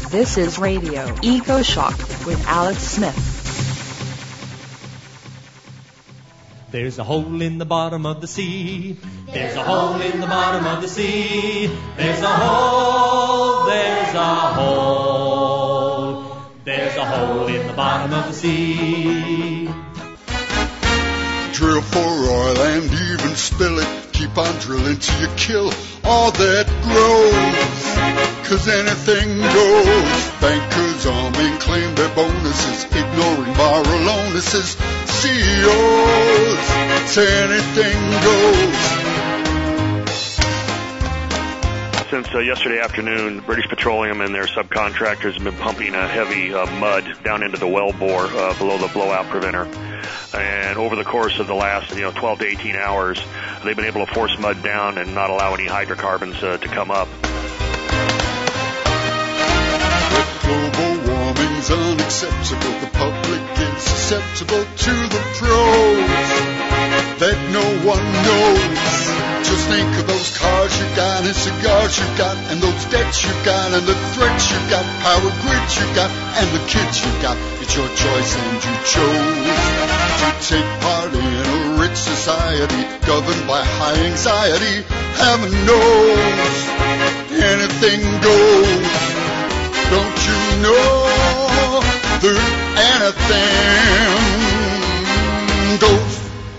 This is Radio Eco Shock with Alex Smith. There's a hole in the bottom of the sea. There's a hole in the bottom of the sea. There's a hole, there's a hole. There's a hole in the bottom of the sea. Drill for oil and even spill it. Keep on drilling till you kill all that grows. 'Cause anything goes. Bankers arm and claim their bonuses, ignoring moral onuses. CEOs say anything goes. Since yesterday afternoon, British Petroleum and their subcontractors have been pumping a heavy mud down into the well bore below the blowout preventer. And over the course of the last 12 to 18 hours, they've been able to force mud down and not allow any hydrocarbons to come up. But global warming's unacceptable. The public is susceptible to the pros that no one knows. Just think of those cars you got and cigars you got and those debts you got and the threats you got, power grids you got and the kids you got. It's your choice and you chose to take part in a rich society governed by high anxiety. Heaven knows anything goes. Don't you know that anything goes?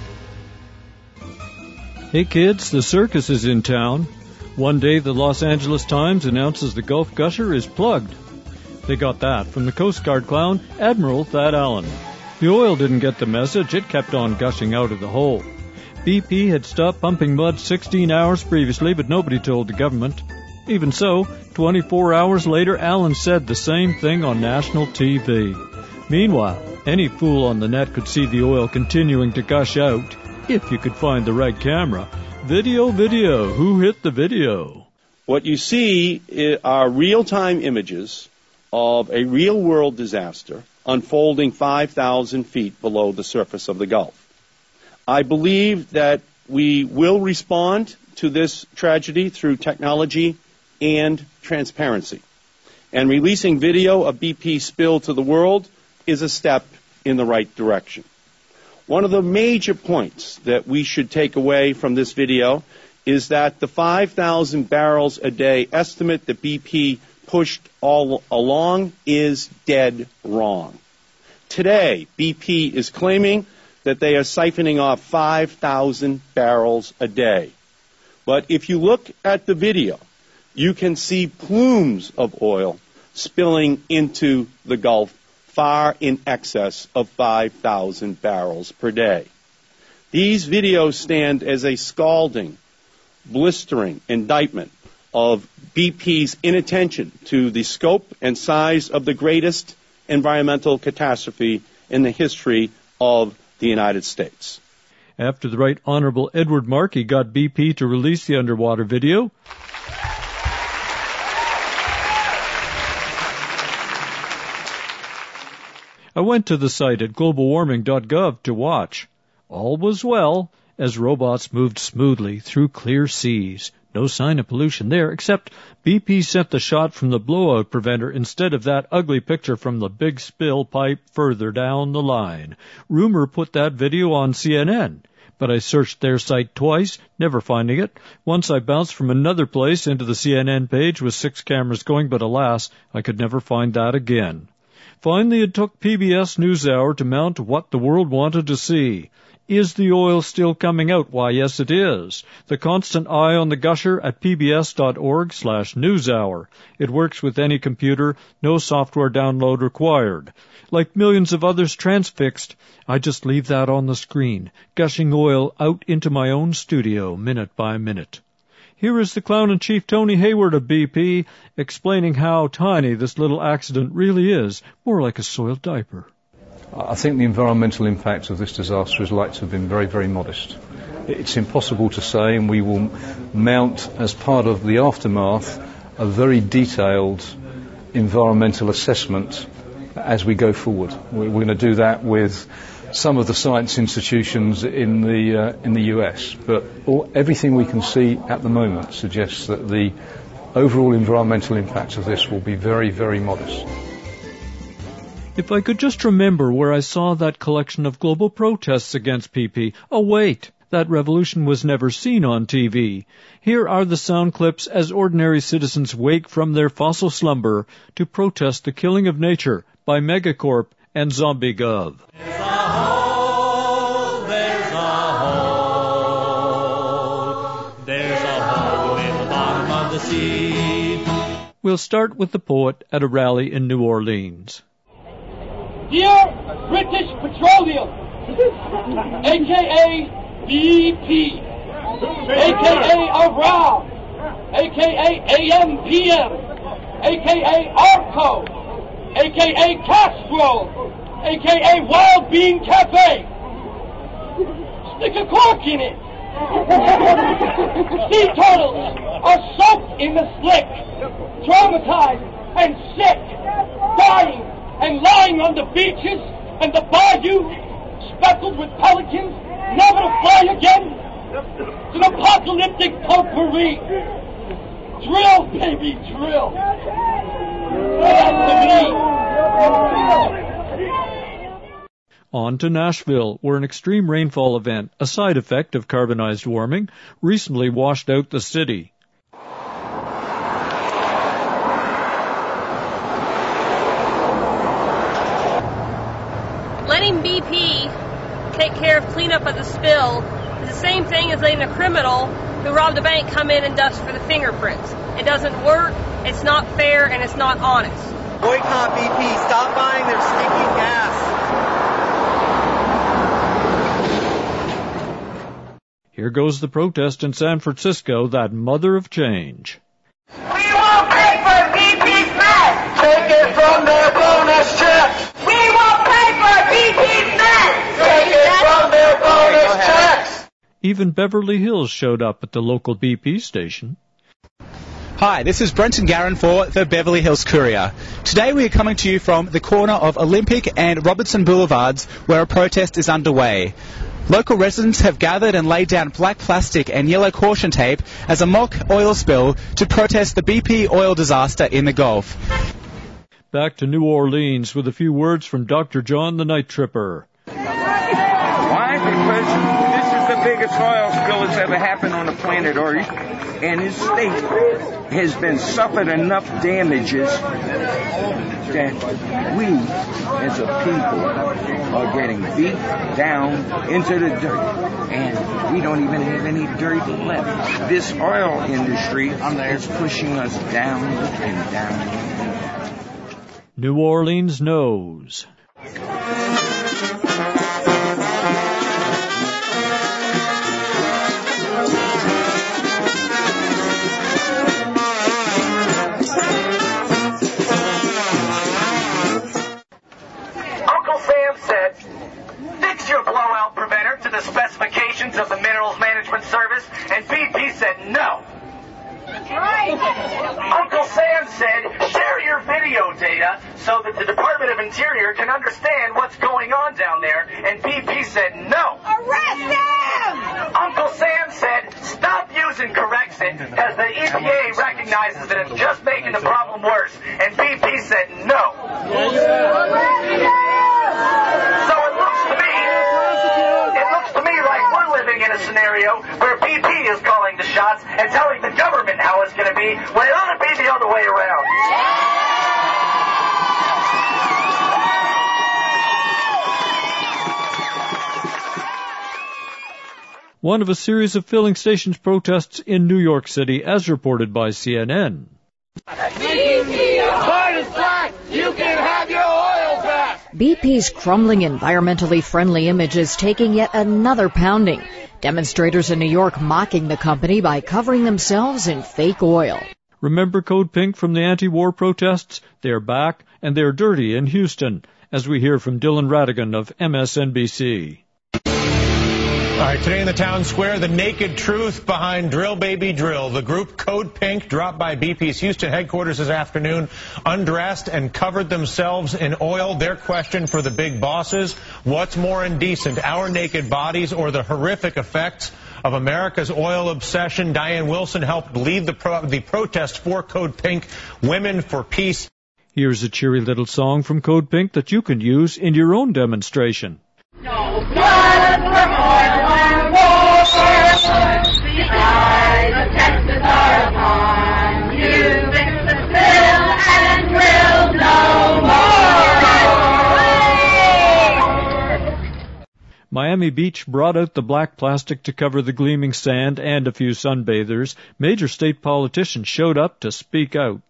Hey kids, the circus is in town. One day the Los Angeles Times announces the Gulf Gusher is plugged. They got that from the Coast Guard clown, Admiral Thad Allen. The oil didn't get the message, it kept on gushing out of the hole. BP had stopped pumping mud 16 hours previously, but nobody told the government. Even so, 24 hours later, Allen said the same thing on national TV. Meanwhile, any fool on the net could see the oil continuing to gush out, if you could find the right camera. Video, who hit the video? What you see are real-time images of a real-world disaster unfolding 5,000 feet below the surface of the Gulf. I believe that we will respond to this tragedy through technology and transparency. And releasing video of BP spill to the world is a step in the right direction. One of the major points that we should take away from this video is that the 5,000 barrels a day estimate that BP pushed all along is dead wrong. Today, BP is claiming that they are siphoning off 5,000 barrels a day. But if you look at the video, you can see plumes of oil spilling into the Gulf far in excess of 5,000 barrels per day. These videos stand as a scalding, blistering indictment of BP's inattention to the scope and size of the greatest environmental catastrophe in the history of the United States. After the Right Honorable Edward Markey got BP to release the underwater video, I went to the site at globalwarming.gov to watch. All was well as robots moved smoothly through clear seas. No sign of pollution there, except BP sent the shot from the blowout preventer instead of that ugly picture from the big spill pipe further down the line. Rumor put that video on CNN, but I searched their site twice, never finding it. Once I bounced from another place into the CNN page with 6 cameras going, but alas, I could never find that again. Finally, it took PBS NewsHour to mount what the world wanted to see. Is the oil still coming out? Why, yes, it is. The constant eye on the gusher at pbs.org/newshour. It works with any computer, no software download required. Like millions of others transfixed, I just leave that on the screen, gushing oil out into my own studio minute by minute. Here is the Clown-in-Chief Tony Hayward of BP explaining how tiny this little accident really is, more like a soiled diaper. I think the environmental impact of this disaster is likely to have been very, very modest. It's impossible to say, and we will mount, as part of the aftermath, a very detailed environmental assessment as we go forward. We're going to do that with some of the science institutions in the US, but everything we can see at the moment suggests that the overall environmental impacts of this will be very, very modest. If I could just remember where I saw that collection of global protests against PP. Oh, wait, that revolution was never seen on TV. Here are the sound clips as ordinary citizens wake from their fossil slumber to protest the killing of nature by Megacorp and ZombieGov. There's a hole, there's a hole, there's a hole in the bottom of the sea. We'll start with the poet at a rally in New Orleans. Dear British Petroleum, a.k.a. BP, a.k.a. Around, a.k.a. AMPM, a.k.a. Arco, a.k.a. Castro, a.k.a. Wild Bean Cafe. Stick a cork in it. Sea turtles are soaked in the slick, traumatized and sick, dying and lying on the beaches and the bayou, speckled with pelicans, never to fly again. It's an apocalyptic potpourri. Drill, baby, drill. That's to me. On to Nashville, where an extreme rainfall event, a side effect of carbonized warming, recently washed out the city. Letting BP take care of cleanup of the spill is the same thing as letting a criminal who robbed a bank come in and dust for the fingerprints. It doesn't work, it's not fair, and it's not honest. Boycott BP. Stop buying their stinking gas. Here goes the protest in San Francisco, that mother of change. We won't pay for BP's mess. Take it from their bonus checks. We won't pay for BP's mess. Take it from their bonus checks. Even Beverly Hills showed up at the local BP station. Hi, this is Brenton Garron for the Beverly Hills Courier. Today we are coming to you from the corner of Olympic and Robertson Boulevards, where a protest is underway. Local residents have gathered and laid down black plastic and yellow caution tape as a mock oil spill to protest the BP oil disaster in the Gulf. Back to New Orleans with a few words from Dr. John the Night Tripper. Why? Because this is the biggest oil spill that's ever happened on the planet Earth, and his state has been suffered enough damages that we, as a people, are getting beat down into the dirt, and we don't even have any dirt left. This oil industry is pushing us down and down. New Orleans knows. Specifications of the Minerals Management Service, and BP said no. Uncle Sam said, share your video data so that the Department of Interior can understand what's going on down there, and BP said no. Arrest him! Uncle Sam said, stop using Corexit, as the EPA recognizes that it's just making the problem worse, and BP said no. Arrest him! So it looks to me like we're living in a scenario where BP is calling the shots and telling the government how it's going to be, when it ought to be the other way around. One of a series of filling stations protests in New York City, as reported by CNN. You can have your oil back! BP's crumbling environmentally friendly image is taking yet another pounding. Demonstrators in New York mocking the company by covering themselves in fake oil. Remember Code Pink from the anti-war protests? They're back, and they're dirty in Houston, as we hear from Dylan Ratigan of MSNBC. All right, today in the town square, the naked truth behind Drill Baby Drill. The group Code Pink dropped by BP's Houston headquarters this afternoon, undressed and covered themselves in oil. Their question for the big bosses: what's more indecent, our naked bodies or the horrific effects of America's oil obsession? Diane Wilson helped lead the protest for Code Pink, Women for Peace. Here's a cheery little song from Code Pink that you can use in your own demonstration. No blood from oil and war, the eyes of Texas are upon you. Fix the spill and drill no more. Miami Beach brought out the black plastic to cover the gleaming sand and a few sunbathers. Major state politicians showed up to speak out.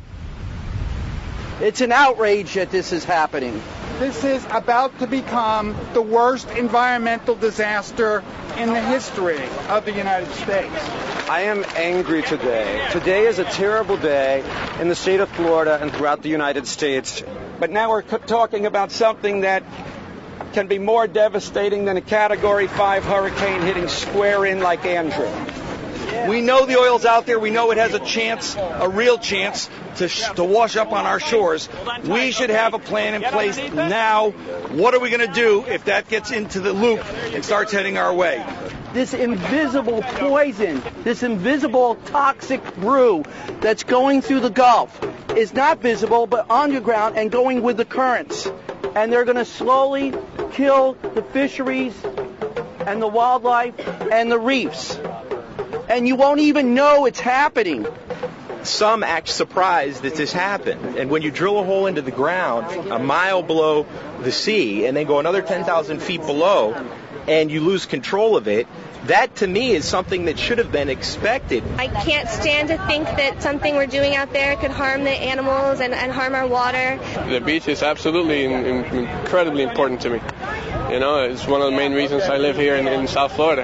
It's an outrage that this is happening. This is about to become the worst environmental disaster in the history of the United States. I am angry today. Today is a terrible day in the state of Florida and throughout the United States. But now we're talking about something that can be more devastating than a Category 5 hurricane hitting square in like Andrew. We know the oil's out there. We know it has a chance, a real chance, to wash up on our shores. We should have a plan in place now. What are we going to do if that gets into the loop and starts heading our way? This invisible poison, this invisible toxic brew that's going through the Gulf is not visible but underground and going with the currents. And they're going to slowly kill the fisheries and the wildlife and the reefs. And you won't even know it's happening. Some act surprised that this happened. And when you drill a hole into the ground a mile below the sea and then go another 10,000 feet below and you lose control of it, that to me is something that should have been expected. I can't stand to think that something we're doing out there could harm the animals and harm our water. The beach is absolutely incredibly important to me. You know, it's one of the main reasons I live here in South Florida.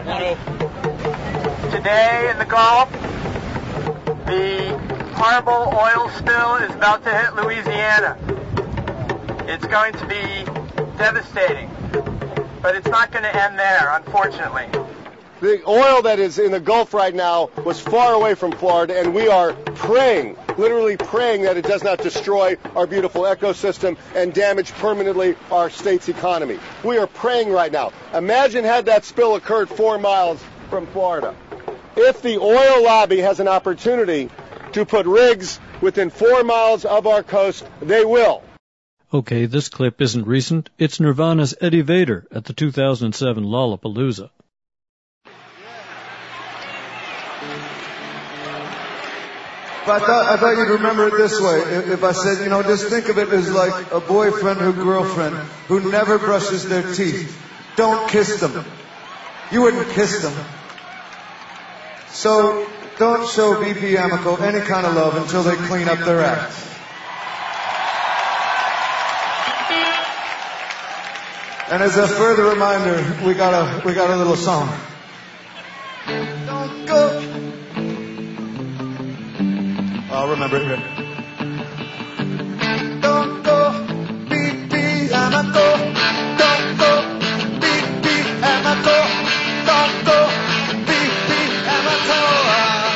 Today in the Gulf, the horrible oil spill is about to hit Louisiana. It's going to be devastating, but it's not going to end there, unfortunately. The oil that is in the Gulf right now was far away from Florida, and we are praying, literally praying, that it does not destroy our beautiful ecosystem and damage permanently our state's economy. We are praying right now. Imagine had that spill occurred 4 miles from Florida. If the oil lobby has an opportunity to put rigs within 4 miles of our coast, they will. Okay, this clip isn't recent. It's Nirvana's Eddie Vedder at the 2007 Lollapalooza. But I thought you'd remember it this way. If I said, just think of it as like a boyfriend or girlfriend who never brushes their teeth. Don't kiss them. You wouldn't kiss them. So don't show BP Amoco any kind of love until they clean up their act. And as a further reminder, we got a little song. Don't go. I'll remember it here. Don't go, BP Amoco. Don't go, BP Amoco. Don't go, BP Amoco.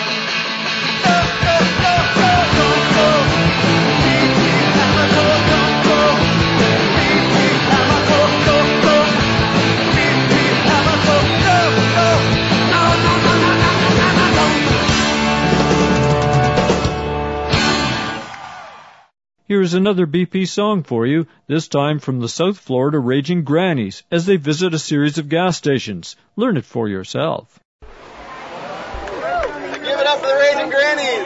Here's another BP song for you, this time from the South Florida Raging Grannies, as they visit a series of gas stations. Learn it for yourself. Give it up for the Raging Grannies!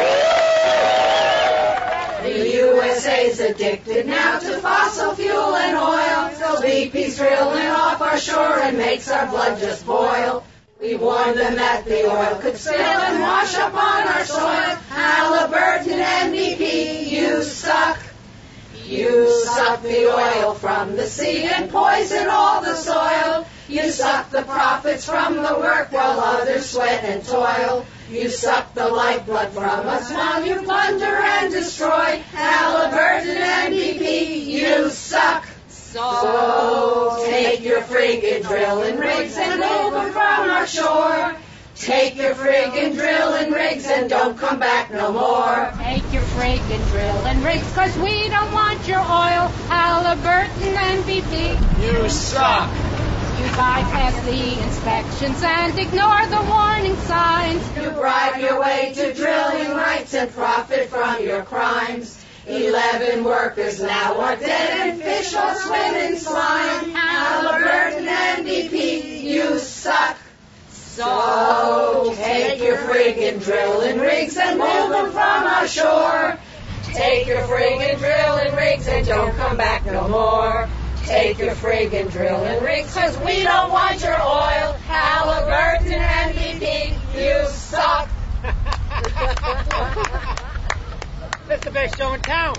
The USA's addicted now to fossil fuel and oil, so BP's drilling off our shore and makes our blood just boil. We warned them that the oil could spill and wash up on our soil. Halliburton and BP, you suck. You suck the oil from the sea and poison all the soil. You suck the profits from the work while others sweat and toil. You suck the lifeblood from us while you plunder and destroy. Halliburton and BP, you suck. So take your your friggin' drilling rigs and move them from our shore. Take your friggin' drilling rigs and don't come back no more. Take your friggin' drilling rigs, 'cause we don't want your oil, Halliburton and BP. You suck. You bypass the inspections and ignore the warning signs. You bribe your way to drilling rights and profit from your crimes. 11 workers now are dead and fish are swimming slime. Halliburton and BP, you suck. So take your friggin' drilling rigs and move them from our shore. Take your friggin' drilling rigs and don't come back no more. Take your friggin' drilling rigs, 'cause we don't want your oil, Halliburton and BP, you suck. That's the best show in town.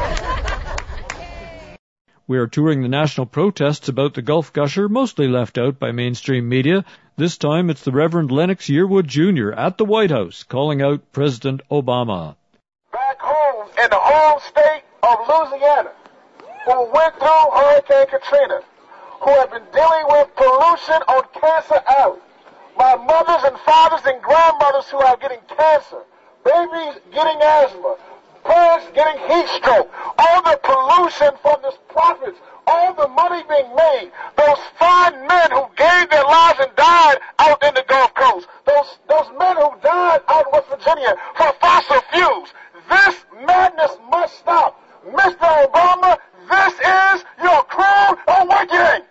We are touring the national protests about the Gulf Gusher, mostly left out by mainstream media. This time it's the Reverend Lennox Yearwood Jr. at the White House calling out President Obama. Back home in the home state of Louisiana, who went through Hurricane Katrina, who have been dealing with pollution on Cancer Alley. My mothers and fathers and grandmothers who are getting cancer, babies getting asthma, parents getting heat stroke, all the pollution from this profits, all the money being made, those fine men who gave their lives and died out in the Gulf Coast, those men who died out in West Virginia for fossil fuels. This madness must stop. Mr. Obama, this is your cruel awakening.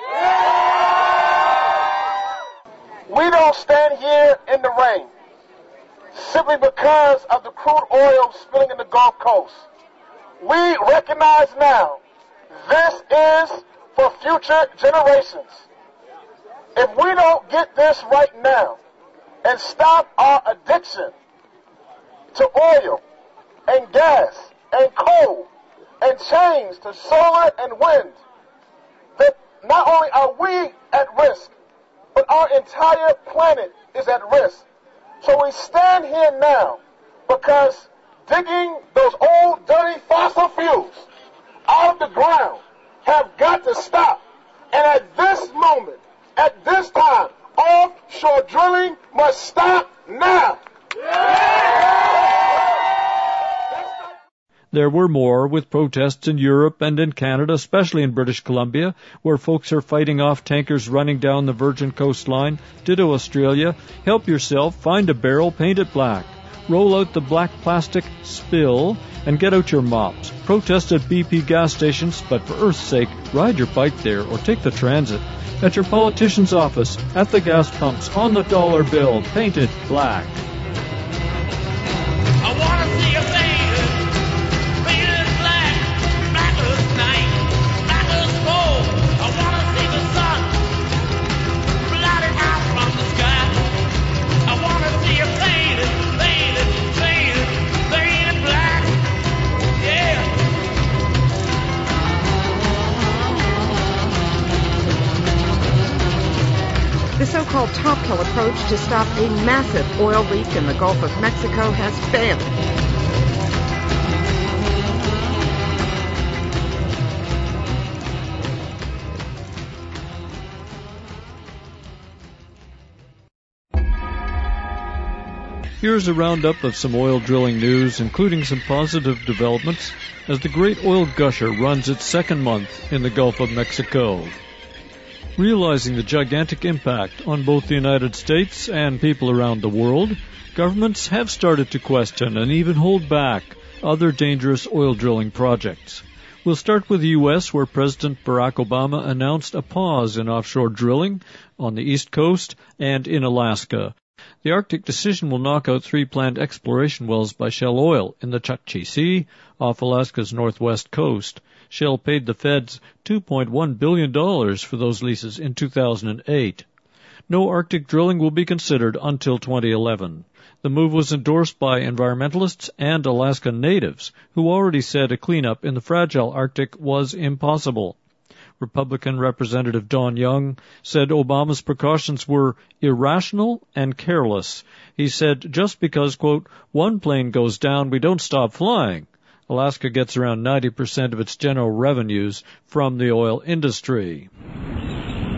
We don't stand here in the rain simply because of the crude oil spilling in the Gulf Coast. We recognize now this is for future generations. If we don't get this right now and stop our addiction to oil and gas and coal and change to solar and wind, that not only are we at risk, but our entire planet is at risk. So we stand here now because digging those old dirty fossil fuels out of the ground have got to stop. And at this moment, at this time, offshore drilling must stop now. There were more, with protests in Europe and in Canada, especially in British Columbia, where folks are fighting off tankers running down the Virgin coastline. Ditto Australia. Help yourself, find a barrel, paint it black. Roll out the black plastic spill and get out your mops. Protest at BP gas stations, but for Earth's sake, ride your bike there or take the transit. At your politician's office, at the gas pumps, on the dollar bill, paint it black. I want to see a faded black, black as night, black as smoke. I want to see the sun blotted out from the sky. I want to see a faded black, yeah. The so-called Top Kill approach to stop a massive oil leak in the Gulf of Mexico has failed. Here's a roundup of some oil drilling news, including some positive developments, as the Great Oil Gusher runs its second month in the Gulf of Mexico. Realizing the gigantic impact on both the United States and people around the world, governments have started to question and even hold back other dangerous oil drilling projects. We'll start with the U.S., where President Barack Obama announced a pause in offshore drilling on the East Coast and in Alaska. The Arctic decision will knock out 3 planned exploration wells by Shell Oil in the Chukchi Sea off Alaska's northwest coast. Shell paid the feds $2.1 billion for those leases in 2008. No Arctic drilling will be considered until 2011. The move was endorsed by environmentalists and Alaska natives, who already said a cleanup in the fragile Arctic was impossible. Republican Representative Don Young said Obama's precautions were irrational and careless. He said, just because, quote, one plane goes down, we don't stop flying. Alaska gets around 90% of its general revenues from the oil industry.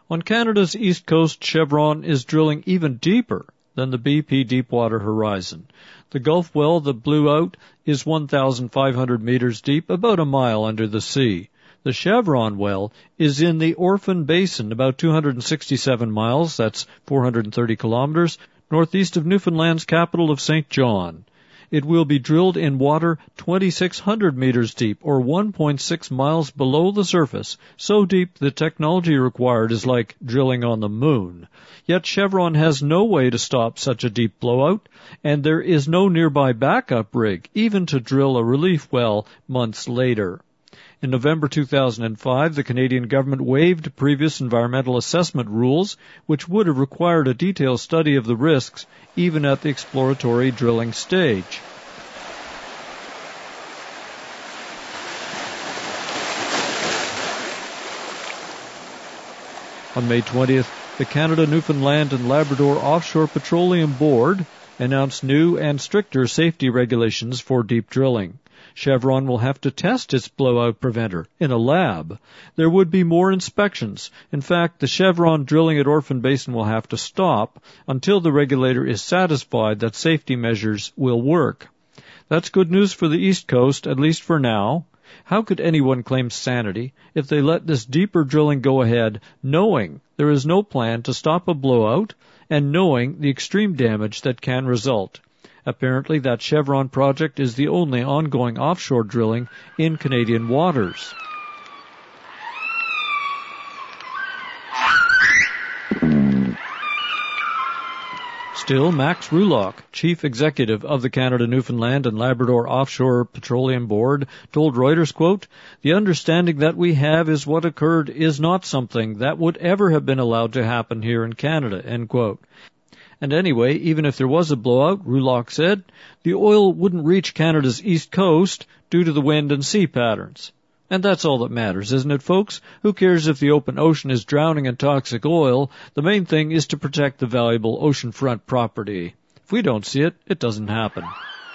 On Canada's east coast, Chevron is drilling even deeper than the BP Deepwater Horizon. The Gulf well that blew out is 1,500 meters deep, about a mile under the sea. The Chevron well is in the Orphan Basin, about 267 miles, that's 430 kilometers, northeast of Newfoundland's capital of St. John. It will be drilled in water 2,600 meters deep, or 1.6 miles below the surface, so deep the technology required is like drilling on the moon. Yet Chevron has no way to stop such a deep blowout, and there is no nearby backup rig, even to drill a relief well months later. In November 2005, the Canadian government waived previous environmental assessment rules, which would have required a detailed study of the risks, even at the exploratory drilling stage. On May 20th, the Canada, Newfoundland and Labrador Offshore Petroleum Board announced new and stricter safety regulations for deep drilling. Chevron will have to test its blowout preventer in a lab. There would be more inspections. In fact, the Chevron drilling at Orphan Basin will have to stop until the regulator is satisfied that safety measures will work. That's good news for the East Coast, at least for now. How could anyone claim sanity if they let this deeper drilling go ahead, knowing there is no plan to stop a blowout and knowing the extreme damage that can result? Apparently, that Chevron project is the only ongoing offshore drilling in Canadian waters. Still, Max Rulock, chief executive of the Canada, Newfoundland and Labrador Offshore Petroleum Board, told Reuters, quote, "The understanding that we have is what occurred is not something that would ever have been allowed to happen here in Canada," end quote. And anyway, even if there was a blowout, Rulock said, the oil wouldn't reach Canada's east coast due to the wind and sea patterns. And that's all that matters, isn't it, folks? Who cares if the open ocean is drowning in toxic oil? The main thing is to protect the valuable oceanfront property. If we don't see it, it doesn't happen.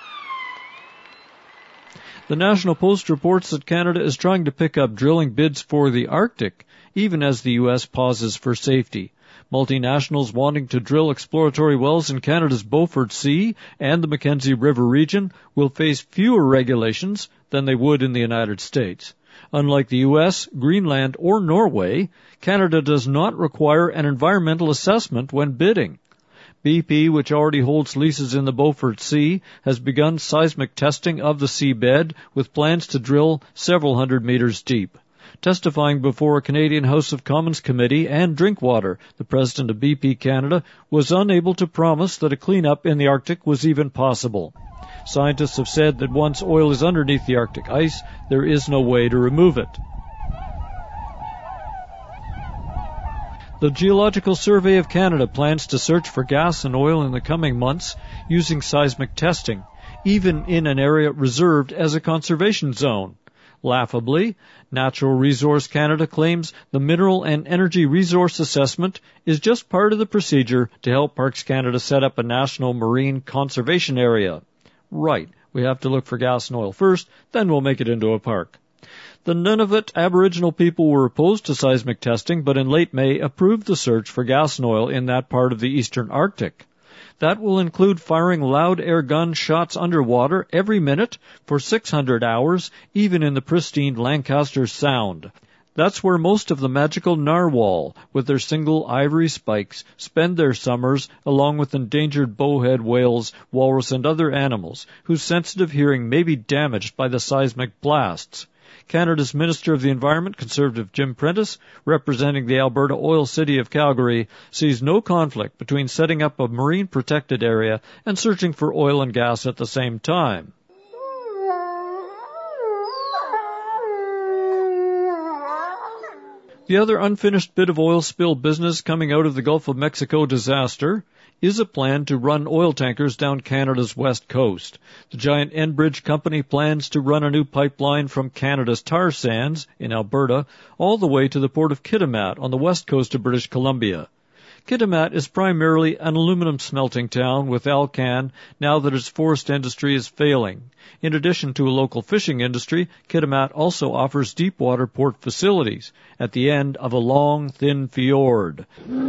The National Post reports that Canada is trying to pick up drilling bids for the Arctic, even as the U.S. pauses for safety. Multinationals wanting to drill exploratory wells in Canada's Beaufort Sea and the Mackenzie River region will face fewer regulations than they would in the United States. Unlike the U.S., Greenland, or Norway, Canada does not require an environmental assessment when bidding. BP, which already holds leases in the Beaufort Sea, has begun seismic testing of the seabed with plans to drill several hundred meters deep. Testifying before a Canadian House of Commons committee and Drinkwater, the president of BP Canada was unable to promise that a cleanup in the Arctic was even possible. Scientists have said that once oil is underneath the Arctic ice, there is no way to remove it. The Geological Survey of Canada plans to search for gas and oil in the coming months using seismic testing, even in an area reserved as a conservation zone. Laughably, Natural Resource Canada claims the Mineral and Energy Resource Assessment is just part of the procedure to help Parks Canada set up a national marine conservation area. Right, we have to look for gas and oil first, then we'll make it into a park. The Nunavut Aboriginal people were opposed to seismic testing, but in late May approved the search for gas and oil in that part of the eastern Arctic. That will include firing loud air gun shots underwater every minute for 600 hours, even in the pristine Lancaster Sound. That's where most of the magical narwhal, with their single ivory spikes, spend their summers, along with endangered bowhead whales, walrus, and other animals, whose sensitive hearing may be damaged by the seismic blasts. Canada's Minister of the Environment, Conservative Jim Prentice, representing the Alberta oil city of Calgary, sees no conflict between setting up a marine protected area and searching for oil and gas at the same time. The other unfinished bit of oil spill business coming out of the Gulf of Mexico disaster is a plan to run oil tankers down Canada's west coast. The giant Enbridge company plans to run a new pipeline from Canada's tar sands in Alberta all the way to the port of Kitimat on the west coast of British Columbia. Kitimat is primarily an aluminum smelting town with Alcan now that its forest industry is failing. In addition to a local fishing industry, Kitimat also offers deep water port facilities at the end of a long, thin fjord.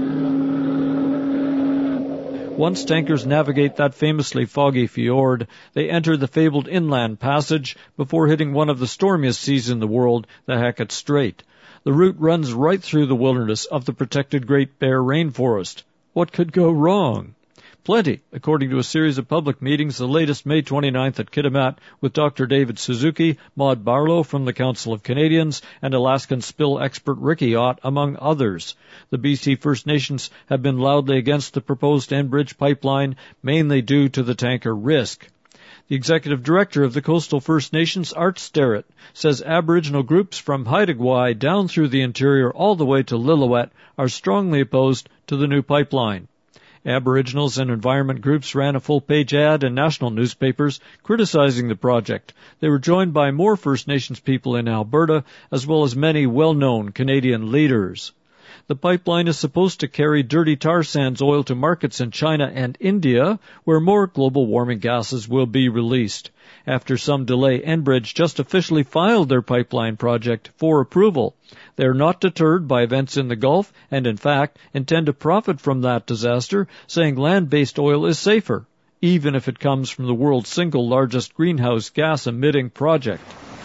Once tankers navigate that famously foggy fjord, they enter the fabled inland passage before hitting one of the stormiest seas in the world, the Hecate Strait. The route runs right through the wilderness of the protected Great Bear Rainforest. What could go wrong? Plenty, according to a series of public meetings, the latest May 29th at Kitimat with Dr. David Suzuki, Maud Barlow from the Council of Canadians, and Alaskan spill expert Ricky Ott, among others. The BC First Nations have been loudly against the proposed Enbridge pipeline, mainly due to the tanker risk. The executive director of the Coastal First Nations, Art Sterrett, says Aboriginal groups from Haida Gwaii down through the interior all the way to Lillooet are strongly opposed to the new pipeline. Aboriginals and environment groups ran a full-page ad in national newspapers criticizing the project. They were joined by more First Nations people in Alberta, as well as many well-known Canadian leaders. The pipeline is supposed to carry dirty tar sands oil to markets in China and India, where more global warming gases will be released. After some delay, Enbridge just officially filed their pipeline project for approval. They are not deterred by events in the Gulf and, in fact, intend to profit from that disaster, saying land-based oil is safer, even if it comes from the world's single largest greenhouse gas-emitting project.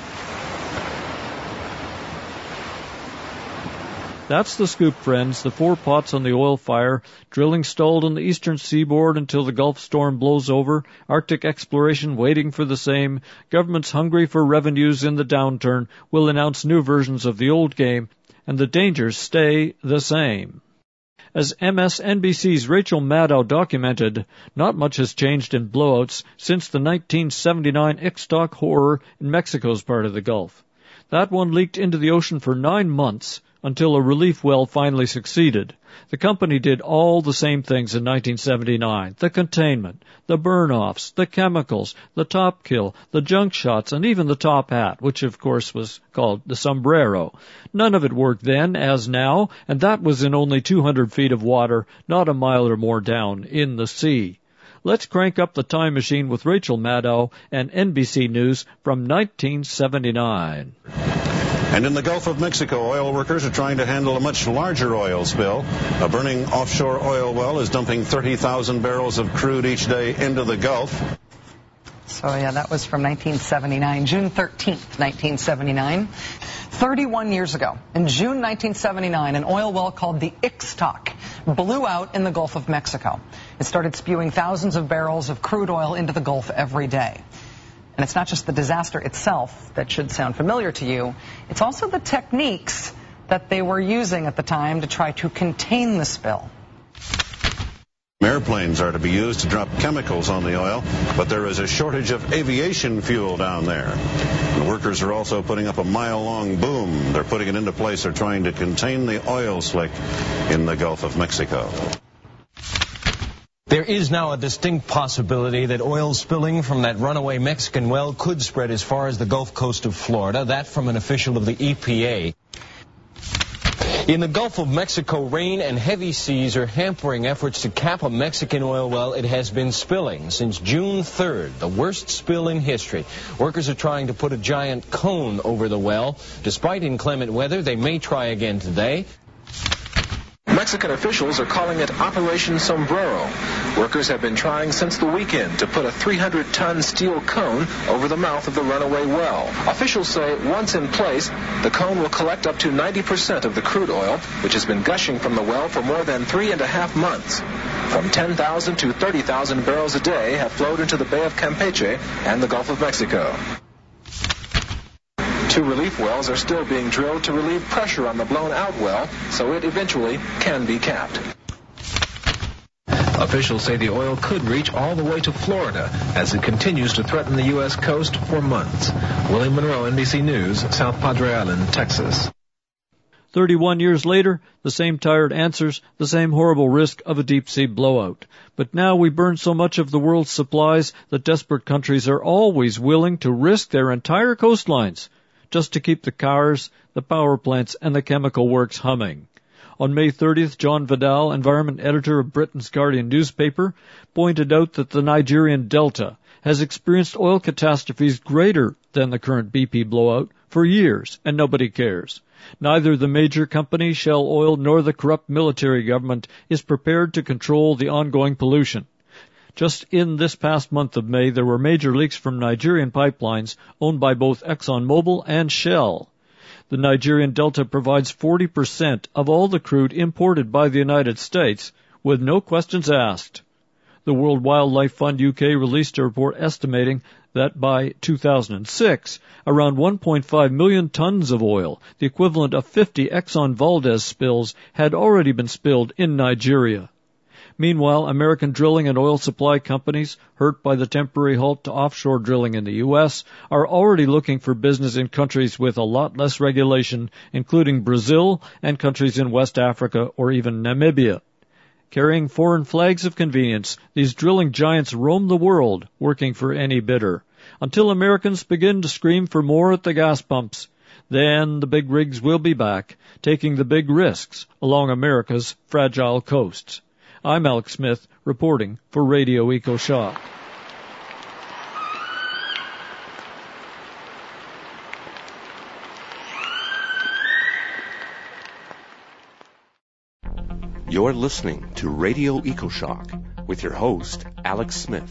That's the scoop, friends. The 4 pots on the oil fire, drilling stalled on the eastern seaboard until the Gulf storm blows over, Arctic exploration waiting for the same, governments hungry for revenues in the downturn will announce new versions of the old game, and the dangers stay the same. As MSNBC's Rachel Maddow documented, not much has changed in blowouts since the 1979 Ixtoc horror in Mexico's part of the Gulf. That one leaked into the ocean for 9 months, until a relief well finally succeeded. The company did all the same things in 1979. The containment, the burn-offs, the chemicals, the top kill, the junk shots, and even the top hat, which of course was called the sombrero. None of it worked then, as now, and that was in only 200 feet of water, not a mile or more down in the sea. Let's crank up the time machine with Rachel Maddow and NBC News from 1979. And in the Gulf of Mexico, oil workers are trying to handle a much larger oil spill. A burning offshore oil well is dumping 30,000 barrels of crude each day into the Gulf. So, yeah, that was from 1979, June 13th, 1979. 31 years ago, in June 1979, an oil well called the Ixtoc blew out in the Gulf of Mexico. It started spewing thousands of barrels of crude oil into the Gulf every day. And it's not just the disaster itself that should sound familiar to you, it's also the techniques that they were using at the time to try to contain the spill. Airplanes are to be used to drop chemicals on the oil, but there is a shortage of aviation fuel down there. The workers are also putting up a mile-long boom. They're putting it into place. They're trying to contain the oil slick in the Gulf of Mexico. There is now a distinct possibility that oil spilling from that runaway Mexican well could spread as far as the Gulf Coast of Florida. That from an official of the EPA. In the Gulf of Mexico, rain and heavy seas are hampering efforts to cap a Mexican oil well. It has been spilling since June 3rd, the worst spill in history. Workers are trying to put a giant cone over the well. Despite inclement weather, they may try again today. Mexican officials are calling it Operation Sombrero. Workers have been trying since the weekend to put a 300-ton steel cone over the mouth of the runaway well. Officials say once in place, the cone will collect up to 90% of the crude oil, which has been gushing from the well for more than 3.5 months. From 10,000 to 30,000 barrels a day have flowed into the Bay of Campeche and the Gulf of Mexico. 2 relief wells are still being drilled to relieve pressure on the blown-out well, so it eventually can be capped. Officials say the oil could reach all the way to Florida as it continues to threaten the U.S. coast for months. William Monroe, NBC News, South Padre Island, Texas. 31 years later, the same tired answers, the same horrible risk of a deep-sea blowout. But now we burn so much of the world's supplies that desperate countries are always willing to risk their entire coastlines just to keep the cars, the power plants, and the chemical works humming. On May 30th, John Vidal, environment editor of Britain's Guardian newspaper, pointed out that the Nigerian Delta has experienced oil catastrophes greater than the current BP blowout for years, and nobody cares. Neither the major company, Shell Oil, nor the corrupt military government is prepared to control the ongoing pollution. Just in this past month of May, there were major leaks from Nigerian pipelines owned by both ExxonMobil and Shell. The Nigerian Delta provides 40% of all the crude imported by the United States, with no questions asked. The World Wildlife Fund UK released a report estimating that by 2006, around 1.5 million tons of oil, the equivalent of 50 Exxon Valdez spills, had already been spilled in Nigeria. Meanwhile, American drilling and oil supply companies, hurt by the temporary halt to offshore drilling in the U.S., are already looking for business in countries with a lot less regulation, including Brazil and countries in West Africa or even Namibia. Carrying foreign flags of convenience, these drilling giants roam the world, working for any bidder, until Americans begin to scream for more at the gas pumps. Then the big rigs will be back, taking the big risks along America's fragile coasts. I'm Alex Smith, reporting for Radio EcoShock. You're listening to Radio EcoShock with your host, Alex Smith.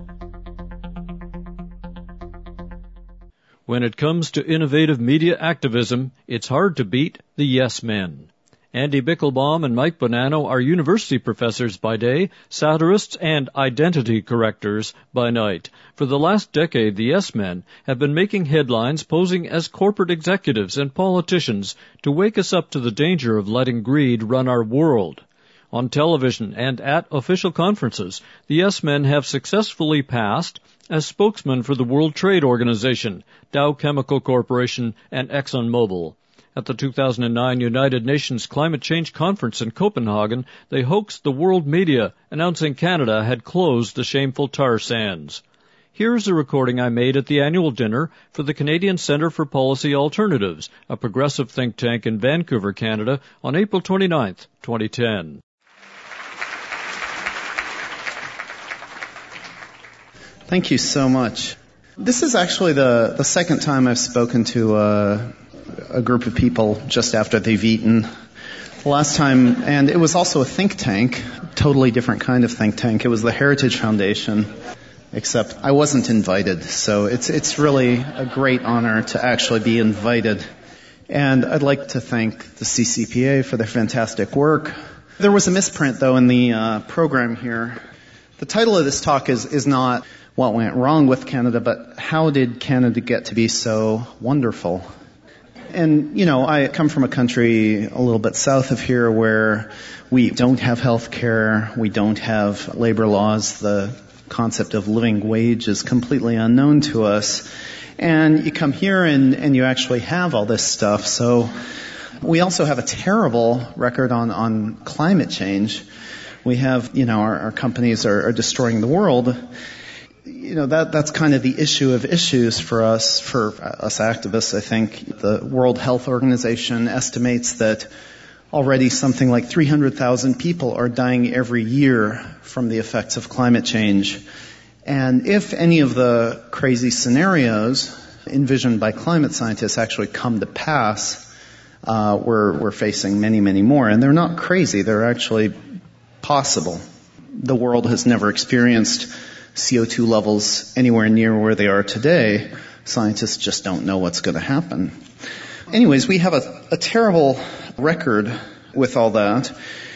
When it comes to innovative media activism, it's hard to beat the yes men. Andy Bickelbaum and Mike Bonanno are university professors by day, satirists and identity correctors by night. For the last decade, the yes men have been making headlines posing as corporate executives and politicians to wake us up to the danger of letting greed run our world. On television and at official conferences, the yes men have successfully passed as spokesmen for the World Trade Organization, Dow Chemical Corporation, and ExxonMobil. At the 2009 United Nations Climate Change Conference in Copenhagen, they hoaxed the world media, announcing Canada had closed the shameful tar sands. Here's a recording I made at the annual dinner for the Canadian Centre for Policy Alternatives, a progressive think tank in Vancouver, Canada, on April 29th, 2010. Thank you so much. This is actually the second time I've spoken to a group of people just after they've eaten. Last time, and it was also a think tank, totally different kind of think tank. It was the Heritage Foundation, except I wasn't invited. So it's really a great honor to actually be invited. And I'd like to thank the CCPA for their fantastic work. There was a misprint, though, in the program here. The title of this talk is not what went wrong with Canada, but how did Canada get to be so wonderful? And, you know, I come from a country a little bit south of here where we don't have health care, we don't have labor laws, the concept of living wage is completely unknown to us. And you come here and you actually have all this stuff. So we also have a terrible record on climate change. We have, you know, our companies are destroying the world. You know, that's kind of the issue of issues for us activists, I think. The World Health Organization estimates that already something like 300,000 people are dying every year from the effects of climate change. And if any of the crazy scenarios envisioned by climate scientists actually come to pass, we're facing many, many more. And they're not crazy, they're actually possible. The world has never experienced CO2 levels anywhere near where they are today. Scientists just don't know what's going to happen. Anyways, we have a terrible record with all that.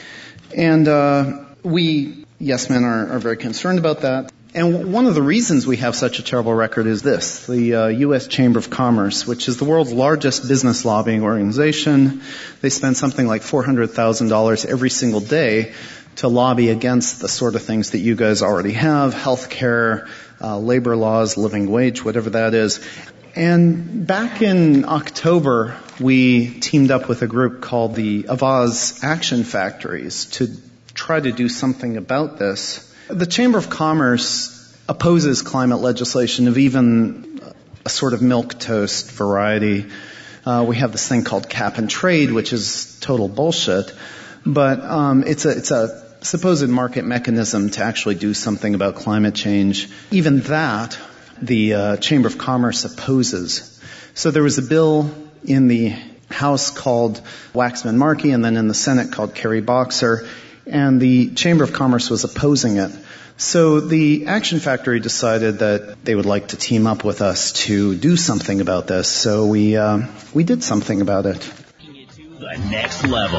And we, yes men, are very concerned about that. And one of the reasons we have such a terrible record is this. The U.S. Chamber of Commerce, which is the world's largest business lobbying organization, they spend something like $400,000 every single day to lobby against the sort of things that you guys already have, health care, labor laws, living wage, whatever that is. And back in October, we teamed up with a group called the Avaz Action Factories to try to do something about this. The Chamber of Commerce opposes climate legislation of even a sort of milquetoast variety. We have this thing called cap and trade, which is total bullshit. But it's a supposed market mechanism to actually do something about climate change. Even that, the Chamber of Commerce opposes. So there was a bill in the House called Waxman-Markey, and then in the Senate called Kerry-Boxer, and the Chamber of Commerce was opposing it. So the Action Factory decided that they would like to team up with us to do something about this. So we did something about it. The next level.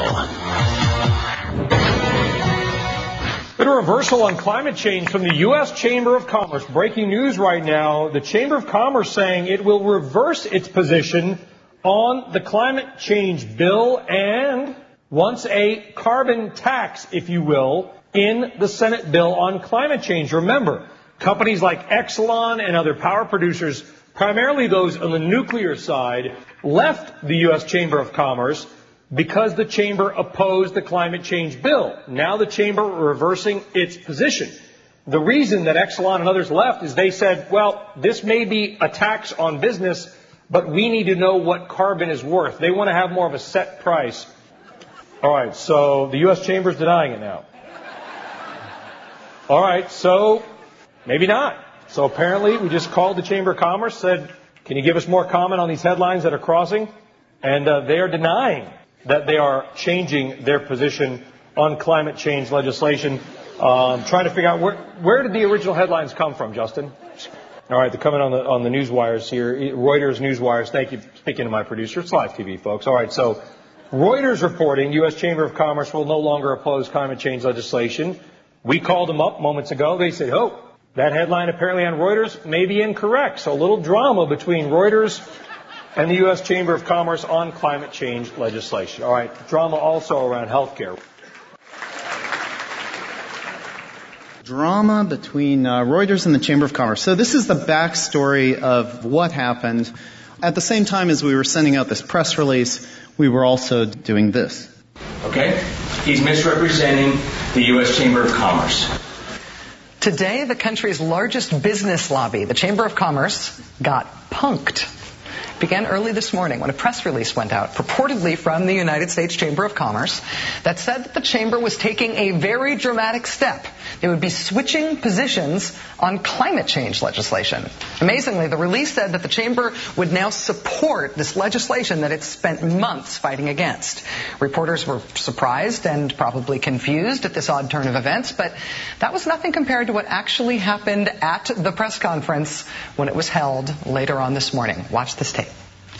Bit of reversal on climate change from the U.S. Chamber of Commerce. Breaking news right now. The Chamber of Commerce saying it will reverse its position on the climate change bill and wants a carbon tax, if you will, in the Senate bill on climate change. Remember, companies like Exelon and other power producers, primarily those on the nuclear side, left the U.S. Chamber of Commerce because the Chamber opposed the climate change bill. Now the Chamber reversing its position. The reason that Exelon and others left is they said, well, this may be a tax on business, but we need to know what carbon is worth. They want to have more of a set price. All right, so the U.S. Chamber is denying it now. All right, so maybe not. So apparently we just called the Chamber of Commerce, said, can you give us more comment on these headlines that are crossing? And they are denying that they are changing their position on climate change legislation. Trying to figure out where did the original headlines come from, Justin? All right, they're coming on the news wires here. Reuters news wires. Thank you. Speaking to my producer, it's live TV, folks. All right, so Reuters reporting U.S. Chamber of Commerce will no longer oppose climate change legislation. We called them up moments ago. They said, oh, that headline apparently on Reuters may be incorrect. So a little drama between Reuters and the U.S. Chamber of Commerce on climate change legislation. All right, drama also around health care. Drama between Reuters and the Chamber of Commerce. So this is the backstory of what happened. At the same time as we were sending out this press release, we were also doing this. Okay? He's misrepresenting the U.S. Chamber of Commerce. Today, the country's largest business lobby, the Chamber of Commerce, got punked. It began early this morning when a press release went out, purportedly from the United States Chamber of Commerce, that said that the Chamber was taking a very dramatic step. They would be switching positions on climate change legislation. Amazingly, the release said that the Chamber would now support this legislation that it spent months fighting against. Reporters were surprised and probably confused at this odd turn of events, but that was nothing compared to what actually happened at the press conference when it was held later on this morning. Watch this tape.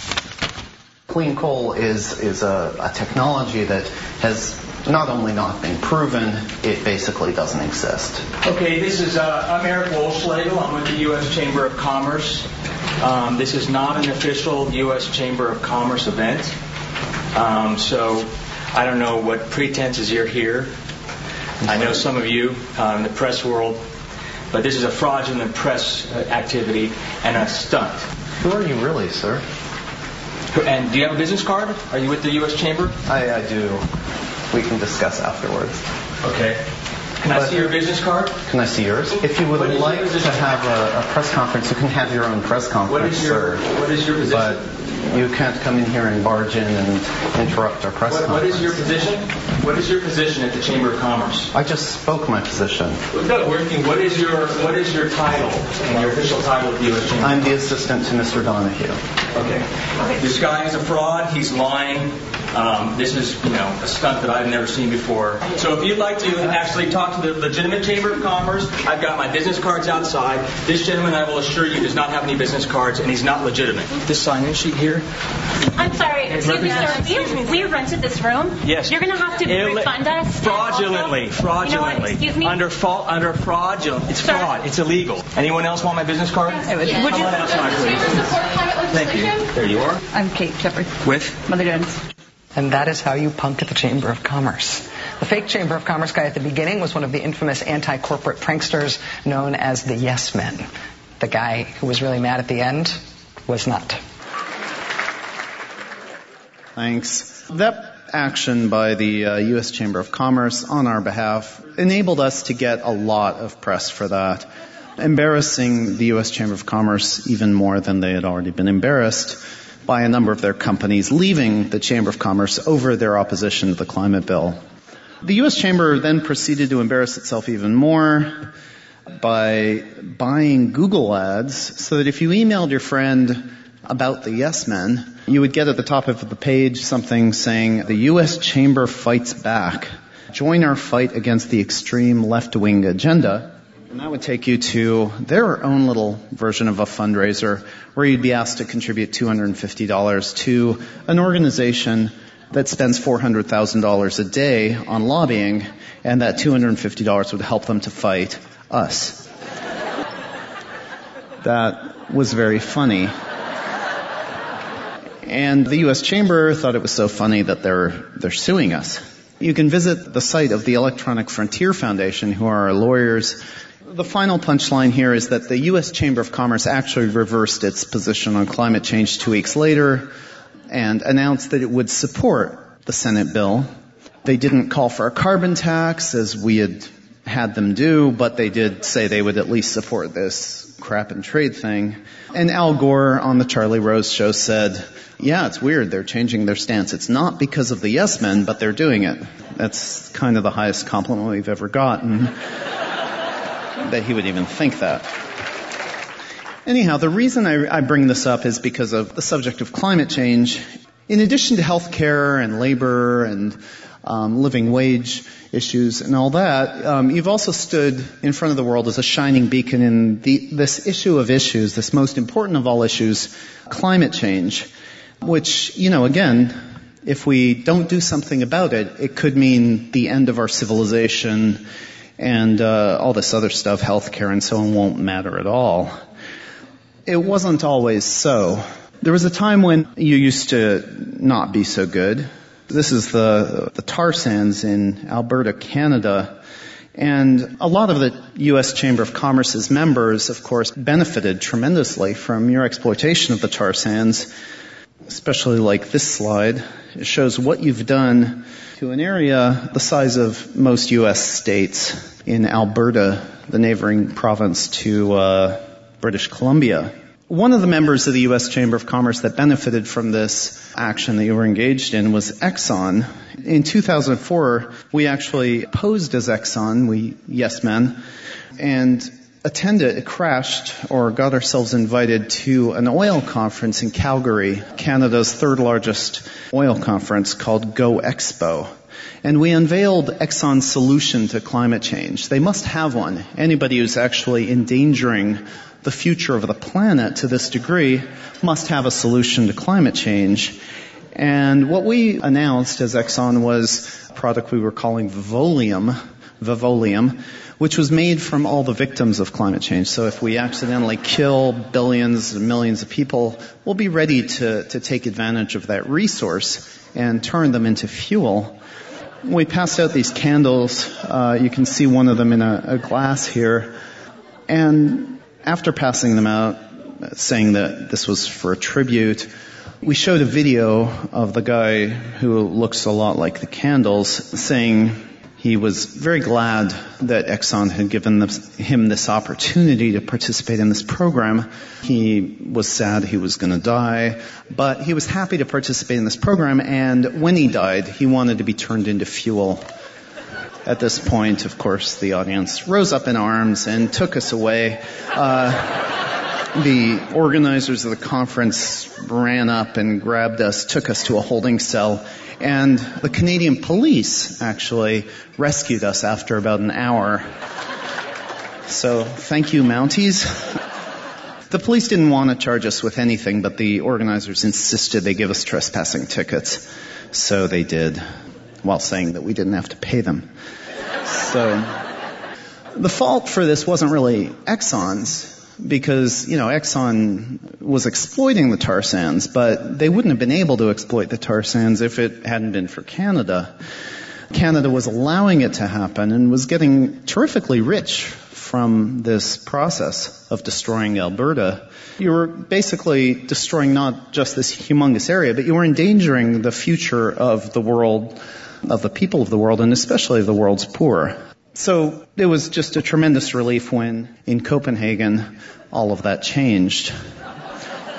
Clean coal is a technology that has not only not been proven, it basically doesn't exist. Okay, this is, I'm Eric Wolfschlegel. I'm with the U.S. Chamber of Commerce. This is not an official U.S. Chamber of Commerce event. So I don't know what pretenses you're here. I know some of you in the press world, but this is a fraudulent press activity and a stunt. Who are you really, sir? And do you have a business card? Are you with the U.S. Chamber? I do. We can discuss afterwards. Okay. Can I see your business card? Can I see yours? If you would like to have a press conference, you can have your own press conference, sir. What is your position? But you can't come in here and barge in and interrupt our press conference. What is your position? What is your position at the Chamber of Commerce? I just spoke my position. What is your title and your official title at the U.S. Chamber? I'm the assistant to Mr. Donahue. Okay. This guy is a fraud. He's lying. This is, a stunt that I've never seen before. So if you'd like to actually talk to the legitimate Chamber of Commerce, I've got my business cards outside. This gentleman, I will assure you, does not have any business cards, and he's not legitimate. This sign-in sheet here. I'm sorry. Excuse me, sir. We rented this room. Yes. You're going to have to refund us. Fraudulently. You know what? Excuse me. Under fraudulent. It's fraud. It's illegal. Anyone else want my business card? Would you support climate legislation? Thank you. There you are. I'm Kate Shepard. With? Mother Jones. And that is how you punk at the Chamber of Commerce. The fake Chamber of Commerce guy at the beginning was one of the infamous anti-corporate pranksters known as the Yes Men. The guy who was really mad at the end was not. Thanks. That action by the U.S. Chamber of Commerce on our behalf enabled us to get a lot of press for that, embarrassing the U.S. Chamber of Commerce even more than they had already been embarrassed. by a number of their companies leaving the Chamber of Commerce over their opposition to the climate bill. The U.S. Chamber then proceeded to embarrass itself even more by buying Google ads so that if you emailed your friend about the Yes Men, you would get at the top of the page something saying, "The U.S. Chamber fights back. Join our fight against the extreme left-wing agenda." And that would take you to their own little version of a fundraiser where you'd be asked to contribute $250 to an organization that spends $400,000 a day on lobbying, and that $250 would help them to fight us. That was very funny. And the U.S. Chamber thought it was so funny that they're suing us. You can visit the site of the Electronic Frontier Foundation, who are our lawyers. The final punchline here is that the U.S. Chamber of Commerce actually reversed its position on climate change 2 weeks later and announced that it would support the Senate bill. They didn't call for a carbon tax, as we had them do, but they did say they would at least support this crap and trade thing. And Al Gore on the Charlie Rose show said, yeah, it's weird, they're changing their stance. It's not because of the Yes Men, but they're doing it. That's kind of the highest compliment we've ever gotten, that he would even think that. Anyhow, the reason I bring this up is because of the subject of climate change. In addition to health care and labor and living wage issues and all that, you've also stood in front of the world as a shining beacon in this issue of issues, this most important of all issues, climate change, which, again, if we don't do something about it, it could mean the end of our civilization and all this other stuff, health care and so on, won't matter at all. It wasn't always so. There was a time when you used to not be so good. This is the tar sands in Alberta, Canada. And a lot of the U.S. Chamber of Commerce's members, of course, benefited tremendously from your exploitation of the tar sands, especially like this slide. It shows what you've done to an area the size of most U.S. states in Alberta, the neighboring province to British Columbia. One of the members of the U.S. Chamber of Commerce that benefited from this action that you were engaged in was Exxon. In 2004, we actually posed as Exxon, we Yes Men, and crashed or got ourselves invited to an oil conference in Calgary, Canada's third largest oil conference called Go Expo. And we unveiled Exxon's solution to climate change. They must have one. Anybody who's actually endangering the future of the planet to this degree must have a solution to climate change. And what we announced as Exxon was a product we were calling Vivolium, which was made from all the victims of climate change. So if we accidentally kill billions and millions of people, we'll be ready to take advantage of that resource and turn them into fuel. We passed out these candles. You can see one of them in a glass here. And after passing them out, saying that this was for a tribute, we showed a video of the guy who looks a lot like the candles, saying he was very glad that Exxon had given him this opportunity to participate in this program. He was sad he was going to die, but he was happy to participate in this program, and when he died, he wanted to be turned into fuel. At this point, of course, the audience rose up in arms and took us away. The organizers of the conference ran up and grabbed us, took us to a holding cell, and the Canadian police actually rescued us after about an hour. So thank you, Mounties. The police didn't want to charge us with anything, but the organizers insisted they give us trespassing tickets. So they did, while saying that we didn't have to pay them. So the fault for this wasn't really Exxon's, because, Exxon was exploiting the tar sands, but they wouldn't have been able to exploit the tar sands if it hadn't been for Canada. Canada was allowing it to happen and was getting terrifically rich from this process of destroying Alberta. You were basically destroying not just this humongous area, but you were endangering the future of the world, of the people of the world, and especially the world's poor. So it was just a tremendous relief when, in Copenhagen, all of that changed.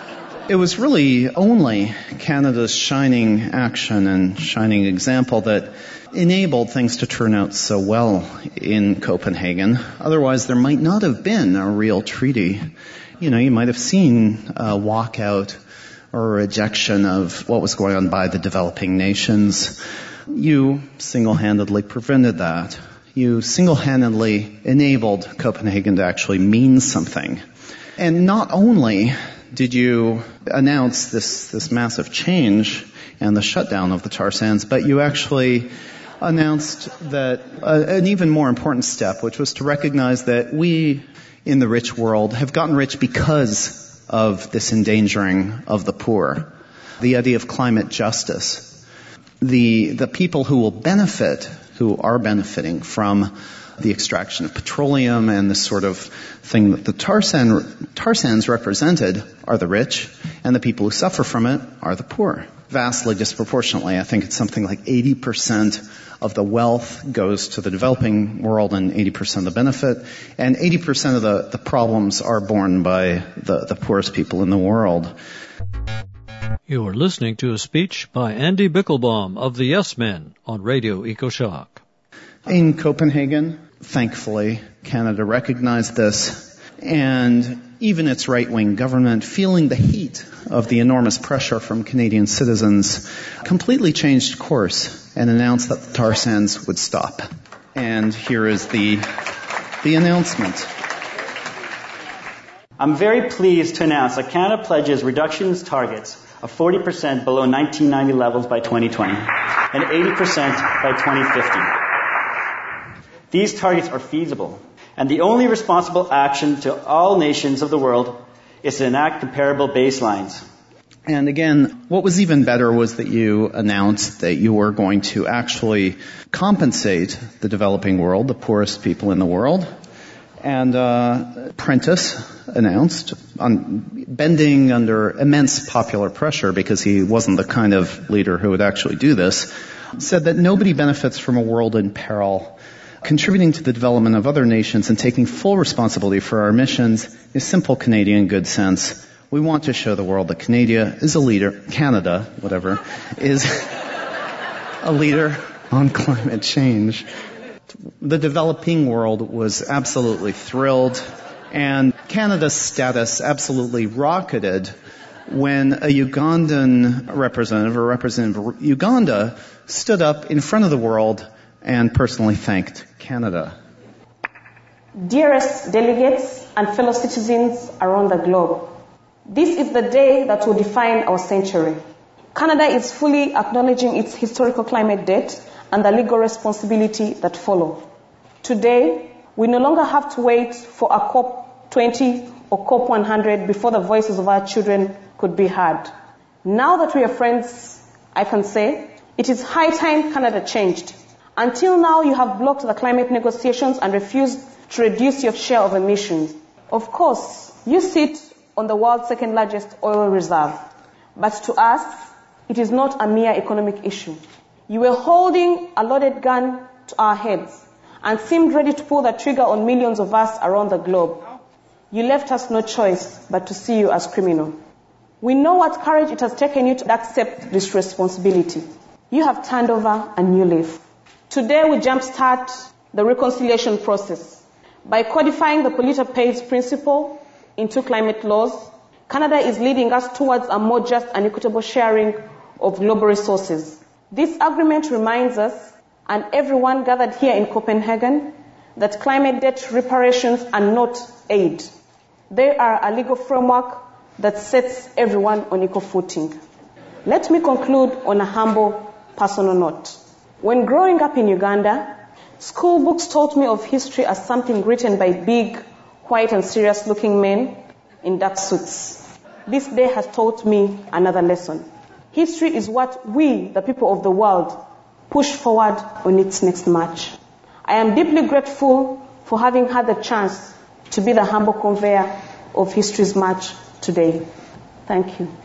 it was really only Canada's shining action and shining example that enabled things to turn out so well in Copenhagen. Otherwise, there might not have been a real treaty. You know, you might have seen a walkout or a rejection of what was going on by the developing nations. You single-handedly prevented that. You single-handedly enabled Copenhagen to actually mean something. And not only did you announce this massive change and the shutdown of the tar sands, but you actually announced that an even more important step, which was to recognize that we in the rich world have gotten rich because of this endangering of the poor. The idea of climate justice. The people who will benefit, who are benefiting from the extraction of petroleum and this sort of thing that the tar sands represented are the rich, and the people who suffer from it are the poor. Vastly disproportionately. I think it's something like 80% of the wealth goes to the developing world and 80% of the benefit, and 80% of the problems are borne by the poorest people in the world. You are listening to a speech by Andy Bickelbaum of the Yes Men on Radio EcoShock. In Copenhagen, thankfully, Canada recognized this, and even its right-wing government, feeling the heat of the enormous pressure from Canadian citizens, completely changed course and announced that the tar sands would stop. And here is the announcement. I'm very pleased to announce that Canada pledges reductions targets of 40% below 1990 levels by 2020 and 80% by 2050. These targets are feasible, and the only responsible action to all nations of the world is to enact comparable baselines. And again, what was even better was that you announced that you were going to actually compensate the developing world, the poorest people in the world. And Prentice announced, bending under immense popular pressure because he wasn't the kind of leader who would actually do this, said that nobody benefits from a world in peril. Contributing to the development of other nations and taking full responsibility for our emissions is simple Canadian good sense. We want to show the world that Canada, is a leader on climate change. The developing world was absolutely thrilled, and Canada's status absolutely rocketed when a Ugandan representative of Uganda stood up in front of the world and personally thanked Canada. Dearest delegates and fellow citizens around the globe, this is the day that will define our century. Canada is fully acknowledging its historical climate debt and the legal responsibility that follow. Today, we no longer have to wait for a COP20 or COP100 before the voices of our children could be heard. Now that we are friends, I can say, it is high time Canada changed. Until now, you have blocked the climate negotiations and refused to reduce your share of emissions. Of course, you sit on the world's second largest oil reserve. But to us, it is not a mere economic issue. You were holding a loaded gun to our heads and seemed ready to pull the trigger on millions of us around the globe. You left us no choice but to see you as criminal. We know what courage it has taken you to accept this responsibility. You have turned over a new leaf. Today we jumpstart the reconciliation process. By codifying the polluter pays principle into climate laws, Canada is leading us towards a more just and equitable sharing of global resources. This agreement reminds us, and everyone gathered here in Copenhagen, that climate debt reparations are not aid. They are a legal framework that sets everyone on equal footing. Let me conclude on a humble personal note. When growing up in Uganda, school books taught me of history as something written by big, white and serious-looking men in dark suits. This day has taught me another lesson. History is what we, the people of the world, push forward on its next march. I am deeply grateful for having had the chance to be the humble conveyor of history's march today. Thank you.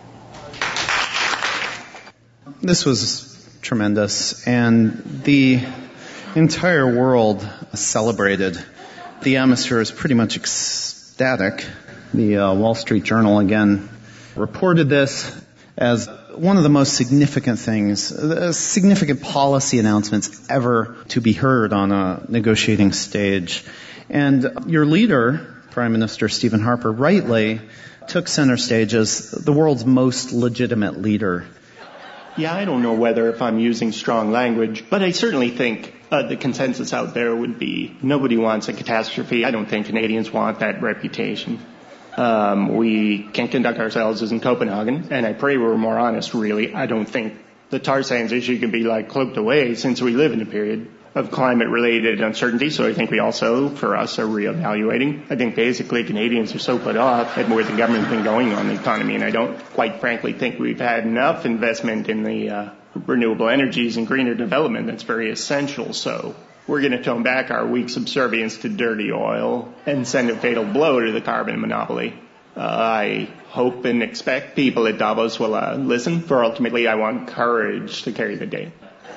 This was tremendous, and the entire world celebrated. The atmosphere is pretty much ecstatic. The Wall Street Journal, again, reported this as one of the most significant things, significant policy announcements ever to be heard on a negotiating stage. And your leader, Prime Minister Stephen Harper, rightly took center stage as the world's most legitimate leader. Yeah, I don't know whether if I'm using strong language, but I certainly think the consensus out there would be nobody wants a catastrophe. I don't think Canadians want that reputation. We can conduct ourselves as in Copenhagen, and I pray we're more honest, really. I don't think the tar sands issue can be cloaked away since we live in a period of climate-related uncertainty, so I think we also, for us, are reevaluating. I think basically Canadians are so put off at where the government's been going on the economy, and I don't quite frankly think we've had enough investment in the renewable energies and greener development that's very essential, so we're going to tone back our weak subservience to dirty oil and send a fatal blow to the carbon monopoly. I hope and expect people at Davos will listen, for ultimately I want courage to carry the day.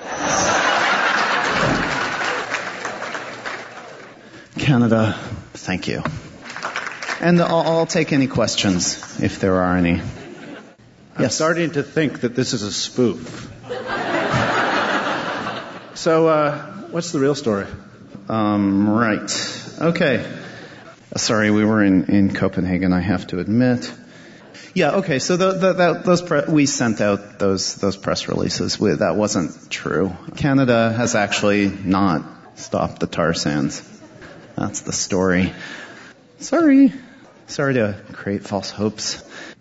Canada, thank you. And I'll take any questions, if there are any. I'm starting to think that this is a spoof. So, what's the real story? Right. Okay. Sorry, we were in Copenhagen, I have to admit. Yeah, okay, so we sent out those press releases. That wasn't true. Canada has actually not stopped the tar sands. That's the story. Sorry to create false hopes.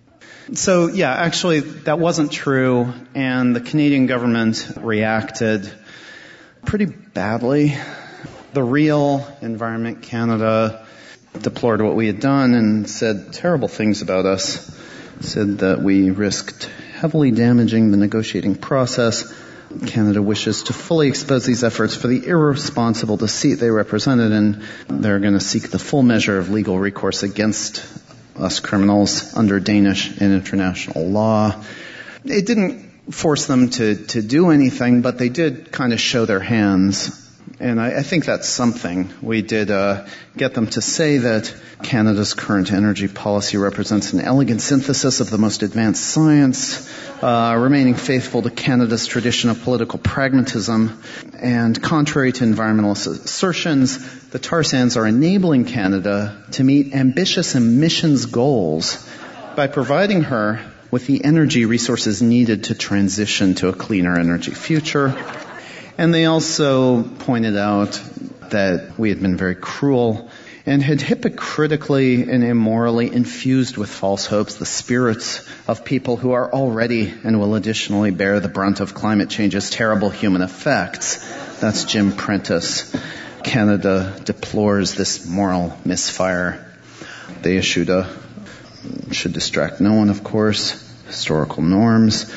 So, yeah, actually, that wasn't true, and the Canadian government reacted pretty badly. The Real Environment Canada deplored what we had done and said terrible things about us, said that we risked heavily damaging the negotiating process. Canada wishes to fully expose these efforts for the irresponsible deceit they represented, and they're going to seek the full measure of legal recourse against us criminals under Danish and international law. It didn't force them to do anything, but they did kind of show their hands. And I think that's something. We did get them to say that Canada's current energy policy represents an elegant synthesis of the most advanced science, remaining faithful to Canada's tradition of political pragmatism. And contrary to environmental assertions, the tar sands are enabling Canada to meet ambitious emissions goals by providing her with the energy resources needed to transition to a cleaner energy future. And they also pointed out that we had been very cruel and had hypocritically and immorally infused with false hopes the spirits of people who are already and will additionally bear the brunt of climate change's terrible human effects. That's Jim Prentice. Canada deplores this moral misfire. They issued should distract no one, of course, historical norms.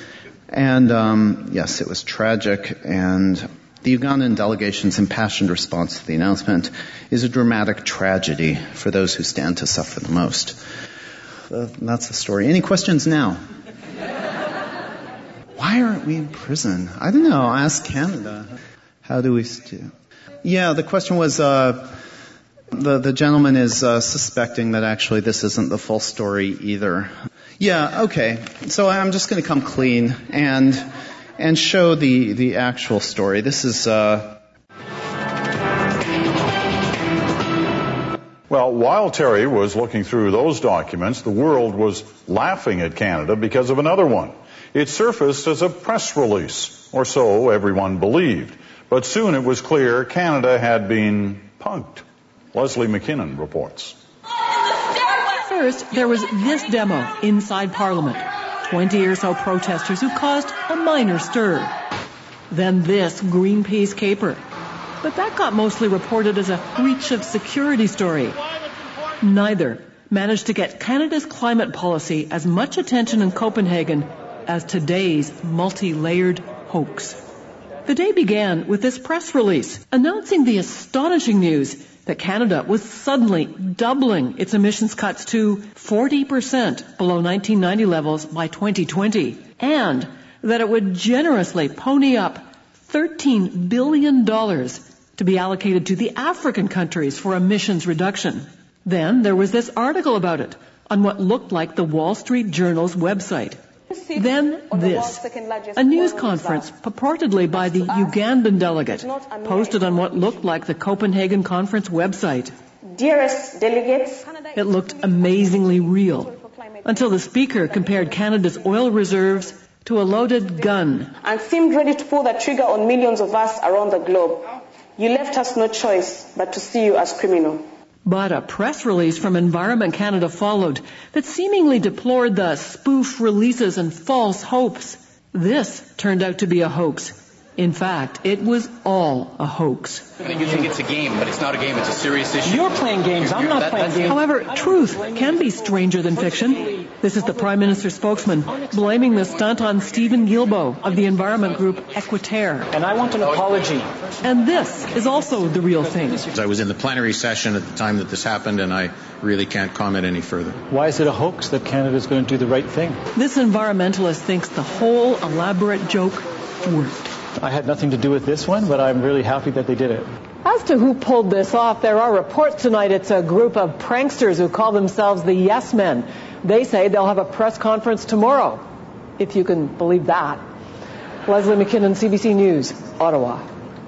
And, yes, it was tragic, and the Ugandan delegation's impassioned response to the announcement is a dramatic tragedy for those who stand to suffer the most. That's the story. Any questions now? Why aren't we in prison? I don't know. Ask Canada. How do we do? Yeah, the question was, the gentleman is suspecting that actually this isn't the full story either. Yeah, okay. So I'm just going to come clean and show the actual story. This is Well, while Terry was looking through those documents, the world was laughing at Canada because of another one. It surfaced as a press release, or so everyone believed. But soon it was clear Canada had been punked. Leslie McKinnon reports. First, there was this demo inside Parliament. 20 or so protesters who caused a minor stir. Then this Greenpeace caper. But that got mostly reported as a breach of security story. Neither managed to get Canada's climate policy as much attention in Copenhagen as today's multi-layered hoax. The day began with this press release announcing the astonishing news that Canada was suddenly doubling its emissions cuts to 40% below 1990 levels by 2020, and that it would generously pony up $13 billion to be allocated to the African countries for emissions reduction. Then there was this article about it, on what looked like the Wall Street Journal's website. Then this, a news conference purportedly by the Ugandan delegate, posted on what looked like the Copenhagen conference website. Dearest delegates, it looked amazingly real, until the speaker compared Canada's oil reserves to a loaded gun. And seemed ready to pull the trigger on millions of us around the globe. You left us no choice but to see you as criminal. But a press release from Environment Canada followed that seemingly deplored the spoof releases and false hopes. This turned out to be a hoax. In fact, it was all a hoax. You think it's a game, but it's not a game. It's a serious issue. You're playing games. I'm not playing games. However, truth can be stranger than fiction. This is the Prime Minister's spokesman blaming the stunt on Stephen Guilbeault of the environment group Equiterre. And I want an apology. And this is also the real thing. I was in the plenary session at the time that this happened, and I really can't comment any further. Why is it a hoax that Canada's going to do the right thing? This environmentalist thinks the whole elaborate joke worked. I had nothing to do with this one, but I'm really happy that they did it. As to who pulled this off, there are reports tonight it's a group of pranksters who call themselves the Yes Men. They say they'll have a press conference tomorrow, if you can believe that. Leslie McKinnon, CBC News, Ottawa.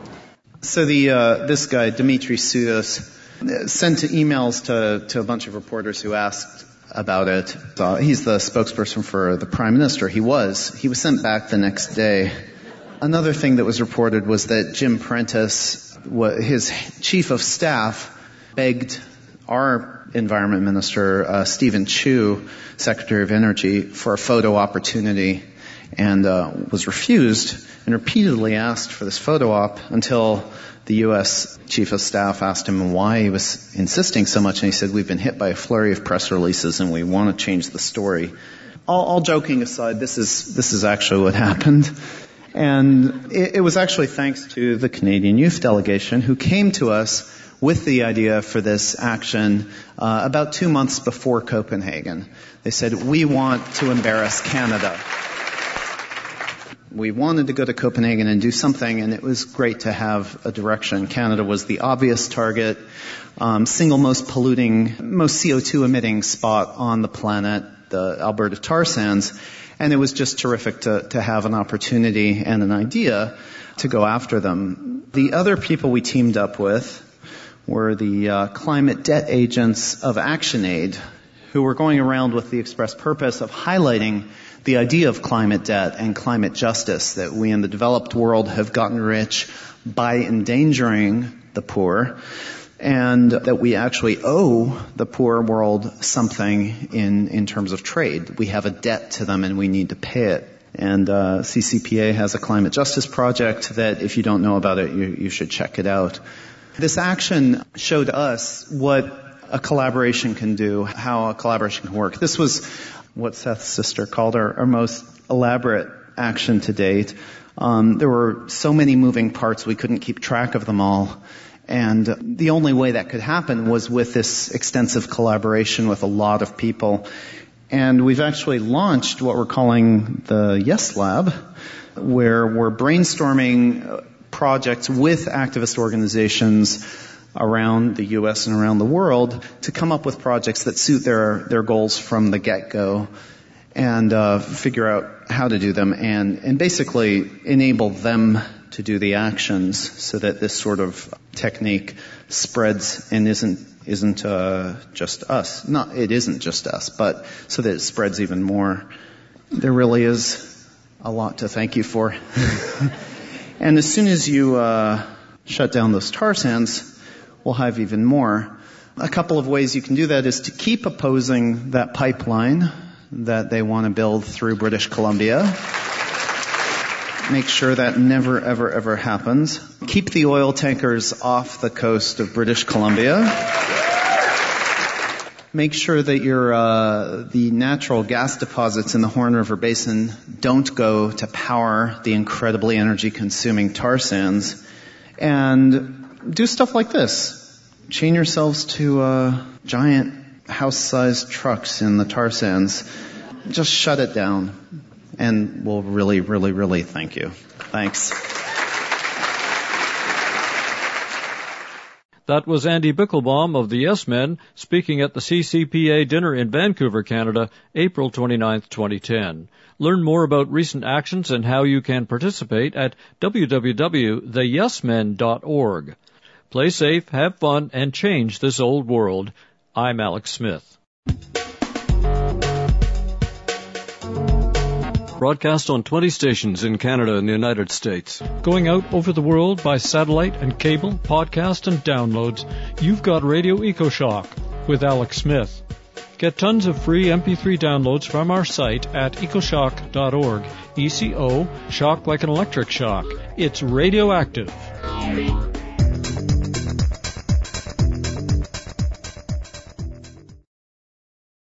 So this guy, Dimitri Soudas, sent emails to a bunch of reporters who asked about it. He's the spokesperson for the Prime Minister. He was sent back the next day. Another thing that was reported was that Jim Prentice, his chief of staff, begged our Environment Minister, Stephen Chu, Secretary of Energy, for a photo opportunity and was refused and repeatedly asked for this photo op until the U.S. Chief of Staff asked him why he was insisting so much, and he said, we've been hit by a flurry of press releases and we want to change the story. All joking aside, this is actually what happened. And it was actually thanks to the Canadian Youth Delegation who came to us with the idea for this action about 2 months before Copenhagen. They said, we want to embarrass Canada. We wanted to go to Copenhagen and do something, and it was great to have a direction. Canada was the obvious target, single most polluting, most CO2 emitting spot on the planet, the Alberta tar sands. And it was just terrific to have an opportunity and an idea to go after them. The other people we teamed up with were the climate debt agents of ActionAid, who were going around with the express purpose of highlighting the idea of climate debt and climate justice, that we in the developed world have gotten rich by endangering the poor, and that we actually owe the poor world something in terms of trade. We have a debt to them and we need to pay it. And CCPA has a climate justice project that if you don't know about it, you should check it out. This action showed us what a collaboration can do, how a collaboration can work. This was what Seth's sister called our most elaborate action to date. There were so many moving parts, we couldn't keep track of them all. And the only way that could happen was with this extensive collaboration with a lot of people. And we've actually launched what we're calling the Yes Lab, where we're brainstorming projects with activist organizations around the U.S. and around the world to come up with projects that suit their goals from the get-go and figure out how to do them and basically enable them to do the actions so that this sort of technique spreads and isn't just us. It isn't just us, but so that it spreads even more. There really is a lot to thank you for. And as soon as you shut down those tar sands, we'll have even more. A couple of ways you can do that is to keep opposing that pipeline that they want to build through British Columbia. Make sure that never, ever, ever happens. Keep the oil tankers off the coast of British Columbia. Make sure that the natural gas deposits in the Horn River Basin don't go to power the incredibly energy-consuming tar sands. And do stuff like this. Chain yourselves to giant house-sized trucks in the tar sands. Just shut it down. And we'll really, really, really thank you. Thanks. That was Andy Bickelbaum of the Yes Men speaking at the CCPA dinner in Vancouver, Canada, April 29, 2010. Learn more about recent actions and how you can participate at www.theyesmen.org. Play safe, have fun, and change this old world. I'm Alex Smith. Broadcast on 20 stations in Canada and the United States. Going out over the world by satellite and cable, podcast and downloads, you've got Radio EcoShock with Alex Smith. Get tons of free MP3 downloads from our site at ecoshock.org. ECO, shock like an electric shock. It's radioactive.